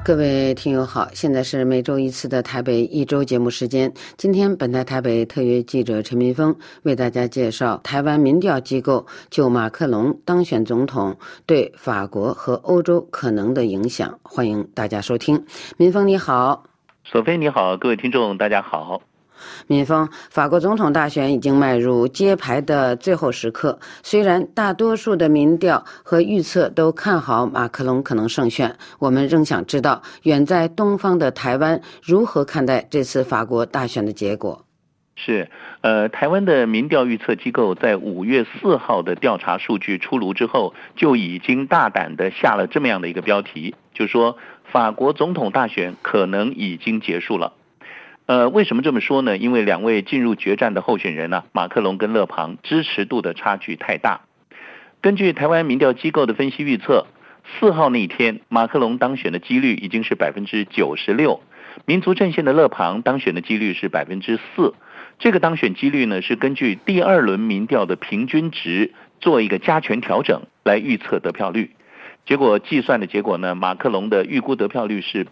各位听友好，现在是每周一次的台北一周节目时间。今天本台台北特约记者陈民峰为大家介绍台湾民调机构就马克龙当选总统对法国和欧洲可能的影响，欢迎大家收听。民峰你好。 索菲你好，各位听众大家好。 民峰，法国总统大选已经迈入揭牌的最后时刻，虽然大多数的民调和预测都看好马克龙可能胜选，我们仍想知道远在东方的台湾如何看待这次法国大选的结果。 是，台湾的民调预测机构在5月4号的调查数据出炉之后，就已经大胆的下了这么样的一个标题，就说法国总统大选可能已经结束了。为什么这么说呢？因为两位进入决战的候选人呢，马克龙跟勒庞支持度的差距太大。根据台湾民调机构的分析预测，4号那一天马克龙当选的几率已经是96%，民族阵线的勒庞当选的几率是4%。这个当选几率呢，是根据第二轮民调的平均值做一个加权调整来预测得票率。结果计算的结果呢，马克龙的预估得票率是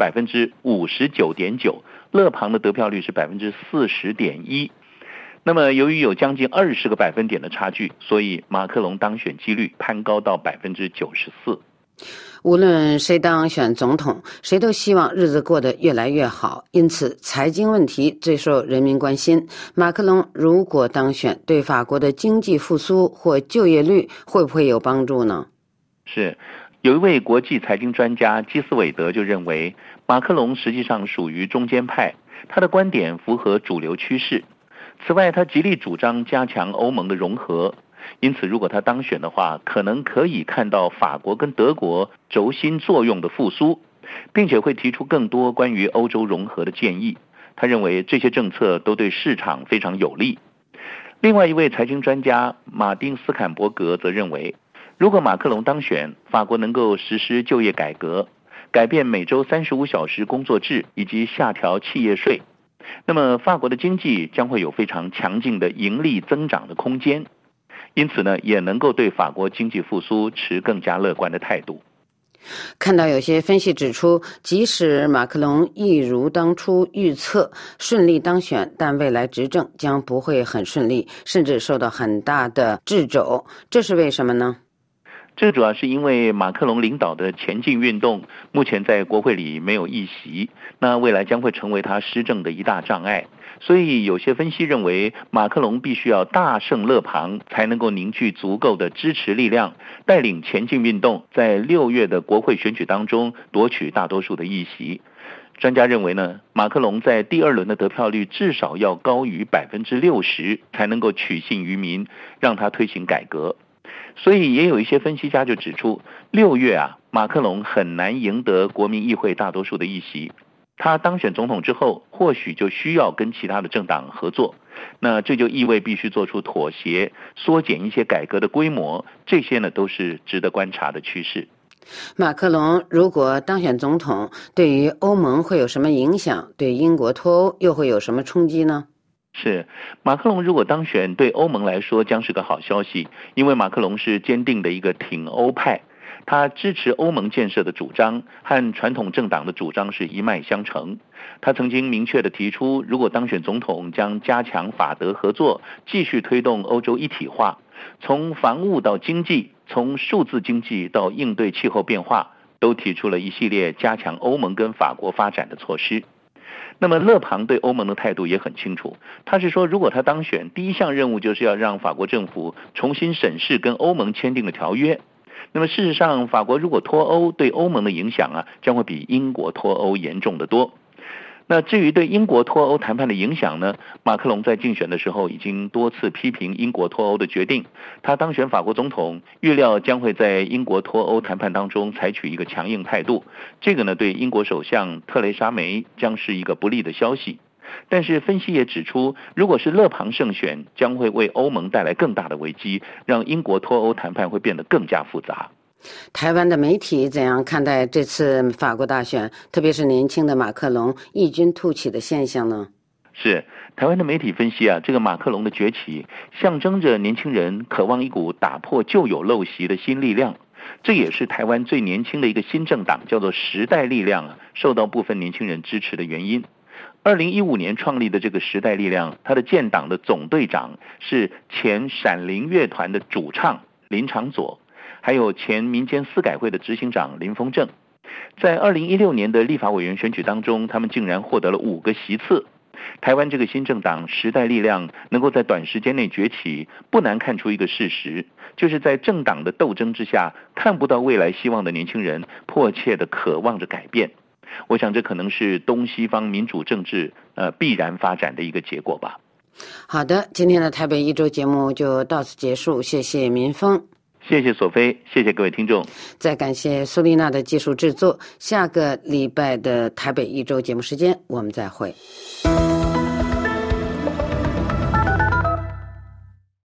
59.9%，勒庞的得票率是40.1%。那么由于有将近20个百分点的差距，所以马克龙当选几率攀高到94%。 无论谁当选总统，谁都希望日子过得越来越好，因此财经问题最受人民关心。马克龙如果当选，对法国的经济复苏或就业率会不会有帮助呢？ 是，有一位国际财经专家基斯韦德就认为，马克龙实际上属于中间派，他的观点符合主流趋势。此外，他极力主张加强欧盟的融合，因此如果他当选的话，可能可以看到法国跟德国轴心作用的复苏，并且会提出更多关于欧洲融合的建议。他认为这些政策都对市场非常有利。另外一位财经专家马丁斯坎伯格则认为，如果马克龙当选，法国能够实施就业改革，改变每周35小时工作制以及下调企业税，那么法国的经济将会有非常强劲的盈利增长的空间，因此呢，也能够对法国经济复苏持更加乐观的态度。 看到有些分析指出，即使马克龙一如当初预测顺利当选，但未来执政将不会很顺利，甚至受到很大的掣肘，这是为什么呢？ 这主要是因为马克龙领导的前进运动目前在国会里没有议席，那未来将会成为他施政的一大障碍。所以有些分析认为，马克龙必须要大胜勒庞，才能够凝聚足够的支持力量，带领前进运动在6月的国会选举当中夺取大多数的议席。专家认为呢，马克龙在第二轮的得票率至少要高于60%，才能够取信于民，让他推行改革。所以也有一些分析家就指出，6月马克龙很难赢得国民议会大多数的议席。他当选总统之后，或许就需要跟其他的政党合作，那这就意味必须做出妥协，缩减一些改革的规模，这些呢都是值得观察的趋势。 马克龙如果当选总统，对于欧盟会有什么影响？对英国脱欧又会有什么冲击呢？ 是，马克龙如果当选，对欧盟来说将是个好消息，因为马克龙是坚定的一个挺欧派，他支持欧盟建设的主张和传统政党的主张是一脉相承。他曾经明确地提出，如果当选总统，将加强法德合作，继续推动欧洲一体化，从防务到经济，从数字经济到应对气候变化，都提出了一系列加强欧盟跟法国发展的措施。那么勒庞对欧盟的态度也很清楚，他是说，如果他当选，第一项任务就是要让法国政府重新审视跟欧盟签订的条约。那么事实上，法国如果脱欧，对欧盟的影响将会比英国脱欧严重得多。那至于对英国脱欧谈判的影响呢，马克龙在竞选的时候已经多次批评英国脱欧的决定。他当选法国总统，预料将会在英国脱欧谈判当中采取一个强硬态度，这个呢对英国首相特蕾莎梅将是一个不利的消息。但是分析也指出，如果是勒庞胜选，将会为欧盟带来更大的危机，让英国脱欧谈判会变得更加复杂。 台湾的媒体怎样看待这次法国大选，特别是年轻的马克龙异军突起的现象呢？ 是，台湾的媒体分析这个马克龙的崛起象征着年轻人渴望一股打破旧有陋习的新力量。 这也是台湾最年轻的一个新政党，叫做时代力量受到部分年轻人支持的原因。2015年创立的这个时代力量，它的建党的总队长是前闪灵乐团的主唱林长佐，还有前民间司改会的执行长林峰正。在2016年的立法委员选举当中，他们竟然获得了5个席次。台湾这个新政党时代力量能够在短时间内崛起，不难看出一个事实，就是在政党的斗争之下，看不到未来希望的年轻人迫切的渴望着改变。我想这可能是东西方民主政治必然发展的一个结果吧。 好的，今天的台北一周节目就到此结束，谢谢民峰， 谢谢索菲，谢谢各位听众， 再感谢苏丽娜的技术制作。下个礼拜的台北一周节目时间我们再会。